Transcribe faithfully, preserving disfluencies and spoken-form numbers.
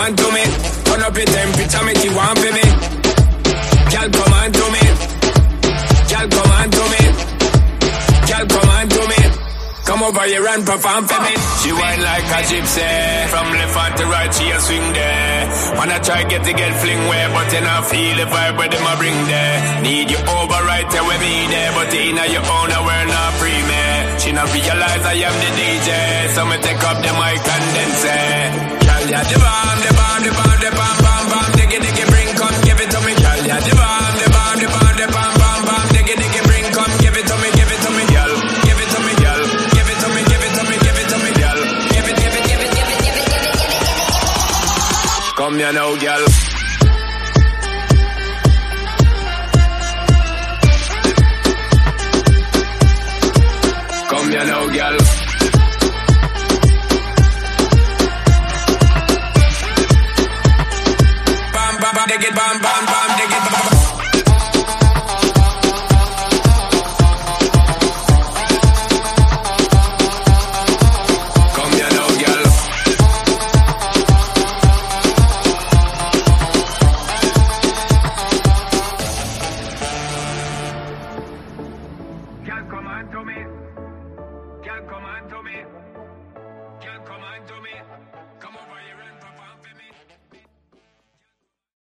on to me. Turn up your temperature, make you want for me. Girl, come on to me. Girl, come on to me. Girl, come on to me. Come over here and perform for me. She whine like a gypsy. From left hand to right, she a swing there. Wanna try get to get fling where, but you not feel the vibe where them a bring there. Need you over right there with me there, but in your own world not free me. She not realize I am the D J, so me take up the mic and then say, girl, yeah, the bomb, the bomb, the bomb, the bomb, bomb, bomb, diggy, diggy, bring, come give it to me. Girl, yeah, the bomb, the bomb, the bomb, the bomb, bomb, bomb, diggy, diggy, bring, come give it to me, give it to me, girl, give it to me, girl. Come here now, girl. Come here now, girl. Bam, bam, bam, dig it, bam, bam, bam, dig it, bam. Come here now, girl. Girl, come on to me.